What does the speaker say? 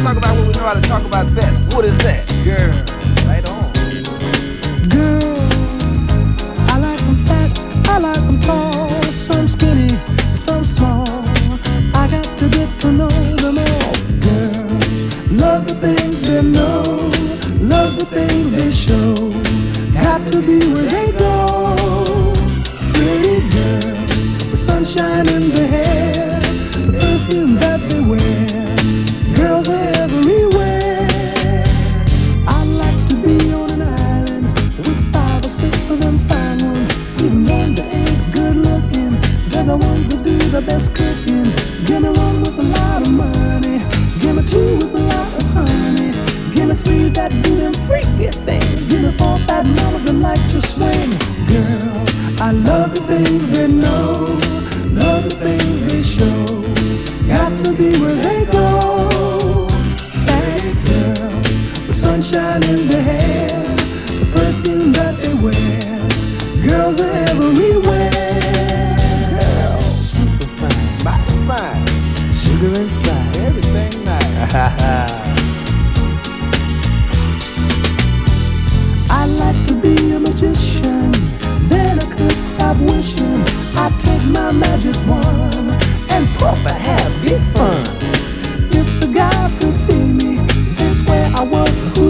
talk about what we know how to talk about best. What is that? Girl, right on. Girls, I like them fat, I like them tall, some skinny, some small. I got to get to know them all. Girls, love the things they know, love the things they show. Got to be where they go. Pretty girls, the sunshine in their hair, the perfume that they wear. Girls are everywhere. I like to be on an island with 5 or 6 of them fine ones. Even when they ain't good looking, they're the ones that do the best cooking. Give me 1 with a lot of money, give me 2 with lots of honey, give me 3 that do them freaky things, give me 4 fat mamas that like to swing. Girls, I love the things they know, love the things they show. Got to be where they go. Hey girls, the sunshine in their hair, the perfume that they wear. Girls are everywhere. Girls, super fine, mighty fine, Sugar and spice, everything nice. I like to be a magician, then I could stop wishing. I take my magic wand and puff and have big fun. If the guys could see me, they swear I was who